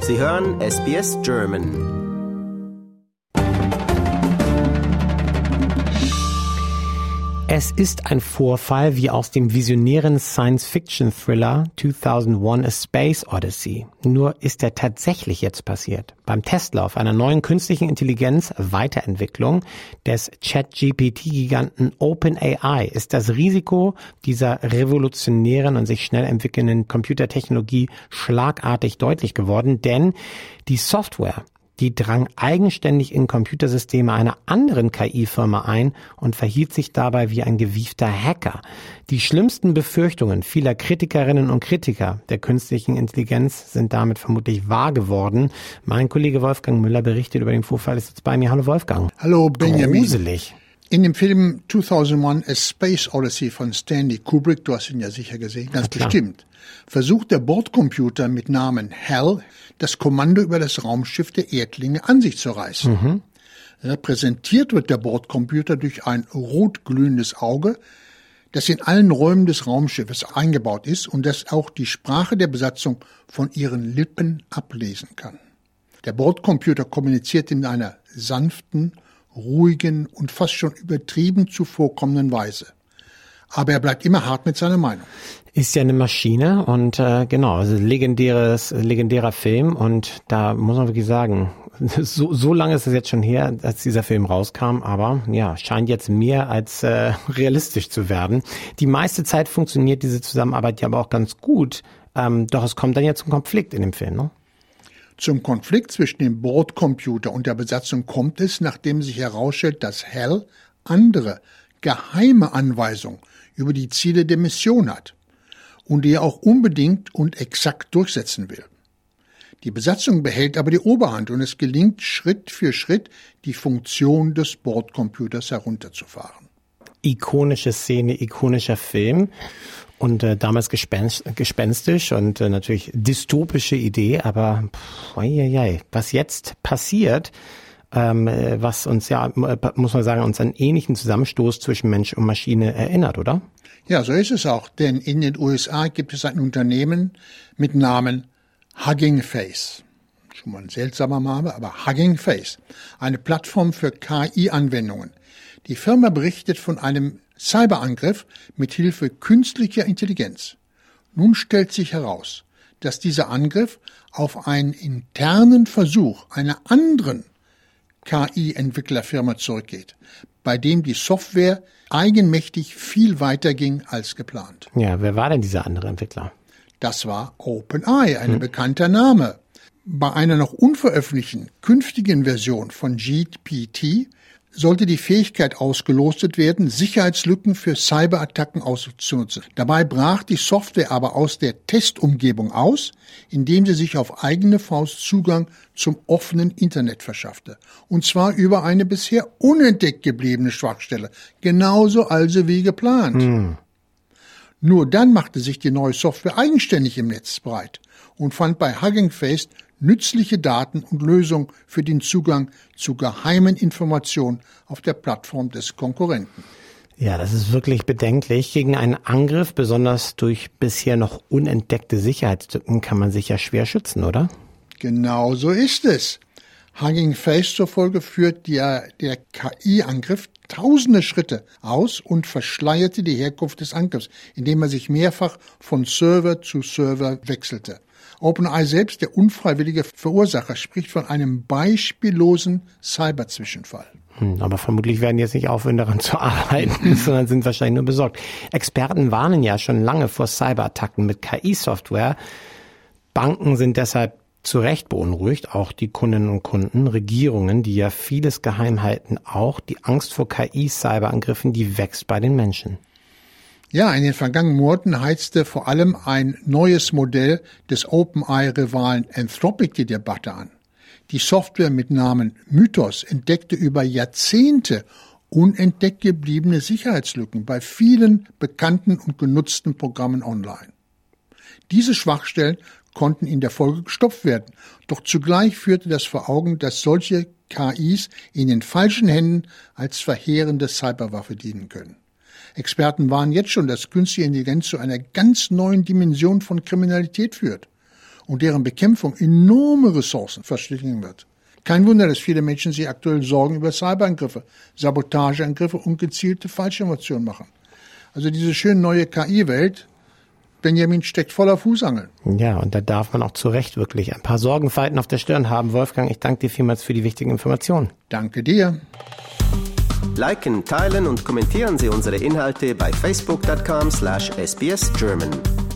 Sie hören SBS German. Es ist ein Vorfall wie aus dem visionären Science-Fiction-Thriller 2001 A Space Odyssey. Nur ist er tatsächlich jetzt passiert. Beim Testlauf einer neuen künstlichen Intelligenz-Weiterentwicklung des ChatGPT-Giganten OpenAI ist das Risiko dieser revolutionären und sich schnell entwickelnden Computertechnologie schlagartig deutlich geworden, denn die Software, die drang eigenständig in Computersysteme einer anderen KI-Firma ein und verhielt sich dabei wie ein gewiefter Hacker. Die schlimmsten Befürchtungen vieler Kritikerinnen und Kritiker der künstlichen Intelligenz sind damit vermutlich wahr geworden. Mein Kollege Wolfgang Müller berichtet über den Vorfall, ist jetzt bei mir. Hallo Wolfgang. Hallo Benjamin. Gruselig. In dem Film 2001 A Space Odyssey von Stanley Kubrick, du hast ihn ja sicher gesehen, ganz bestimmt, versucht der Bordcomputer mit Namen HAL das Kommando über das Raumschiff der Erdlinge an sich zu reißen. Repräsentiert wird der Bordcomputer durch ein rot glühendes Auge, das in allen Räumen des Raumschiffes eingebaut ist und das auch die Sprache der Besatzung von ihren Lippen ablesen kann. Der Bordcomputer kommuniziert in einer sanften, ruhigen und fast schon übertrieben zuvorkommenden Weise. Aber er bleibt immer hart mit seiner Meinung. Ist ja eine Maschine und genau, also legendärer Film und da muss man wirklich sagen, so lange ist es jetzt schon her, als dieser Film rauskam, aber ja, scheint jetzt mehr als realistisch zu werden. Die meiste Zeit funktioniert diese Zusammenarbeit ja aber auch ganz gut, doch es kommt dann ja zum Konflikt in dem Film, ne? Zum Konflikt zwischen dem Bordcomputer und der Besatzung kommt es, nachdem sich herausstellt, dass HAL andere, geheime Anweisungen über die Ziele der Mission hat und die er auch unbedingt und exakt durchsetzen will. Die Besatzung behält aber die Oberhand und es gelingt Schritt für Schritt, die Funktion des Bordcomputers herunterzufahren. Ikonische Szene, ikonischer Film. Und damals gespenstisch und natürlich dystopische Idee, aber was jetzt passiert, was uns ja, muss man sagen, uns an ähnlichen Zusammenstoß zwischen Mensch und Maschine erinnert, oder? Ja, so ist es auch, denn in den USA gibt es ein Unternehmen mit Namen Hugging Face. Schon mal ein seltsamer Name, aber Hugging Face. Eine Plattform für KI-Anwendungen. Die Firma berichtet von einem Cyberangriff mit Hilfe künstlicher Intelligenz. Nun stellt sich heraus, dass dieser Angriff auf einen internen Versuch einer anderen KI-Entwicklerfirma zurückgeht, bei dem die Software eigenmächtig viel weiter ging als geplant. Ja, wer war denn dieser andere Entwickler? Das war OpenAI, ein bekannter Name. Bei einer noch unveröffentlichten künftigen Version von GPT sollte die Fähigkeit ausgelostet werden, Sicherheitslücken für Cyberattacken auszunutzen. Dabei brach die Software aber aus der Testumgebung aus, indem sie sich auf eigene Faust Zugang zum offenen Internet verschaffte. Und zwar über eine bisher unentdeckt gebliebene Schwachstelle. Genauso also wie geplant. Nur dann machte sich die neue Software eigenständig im Netz breit und fand bei Hugging Face nützliche Daten und Lösungen für den Zugang zu geheimen Informationen auf der Plattform des Konkurrenten. Ja, das ist wirklich bedenklich. Gegen einen Angriff, besonders durch bisher noch unentdeckte Sicherheitslücken, kann man sich ja schwer schützen, oder? Genau so ist es. Hugging Face zufolge führt der KI-Angriff tausende Schritte aus und verschleierte die Herkunft des Angriffs, indem er sich mehrfach von Server zu Server wechselte. OpenAI selbst, der unfreiwillige Verursacher, spricht von einem beispiellosen Cyberzwischenfall. Aber vermutlich werden die jetzt nicht aufhören, daran zu arbeiten, sondern sind wahrscheinlich nur besorgt. Experten warnen ja schon lange vor Cyberattacken mit KI-Software. Banken sind deshalb zu Recht beunruhigt, auch die Kundinnen und Kunden, Regierungen, die ja vieles geheim halten, auch die Angst vor KI-Cyberangriffen, die wächst bei den Menschen. Ja, in den vergangenen Monaten heizte vor allem ein neues Modell des OpenAI-Rivalen Anthropic die Debatte an. Die Software mit Namen Mythos entdeckte über Jahrzehnte unentdeckt gebliebene Sicherheitslücken bei vielen bekannten und genutzten Programmen online. Diese Schwachstellen konnten in der Folge gestopft werden, doch zugleich führte das vor Augen, dass solche KIs in den falschen Händen als verheerende Cyberwaffe dienen können. Experten warnen jetzt schon, dass künstliche Intelligenz zu einer ganz neuen Dimension von Kriminalität führt. und deren Bekämpfung enorme Ressourcen verschlingen wird. Kein Wunder, dass viele Menschen sich aktuell Sorgen über Cyberangriffe, Sabotageangriffe und gezielte Falschinformationen machen. Also diese schöne neue KI-Welt, Benjamin, steckt voller Fußangeln. Ja, und da darf man auch zu Recht wirklich ein paar Sorgenfalten auf der Stirn haben. Wolfgang, ich danke dir vielmals für die wichtigen Informationen. Danke dir. Liken, teilen und kommentieren Sie unsere Inhalte bei facebook.com/sbsgerman.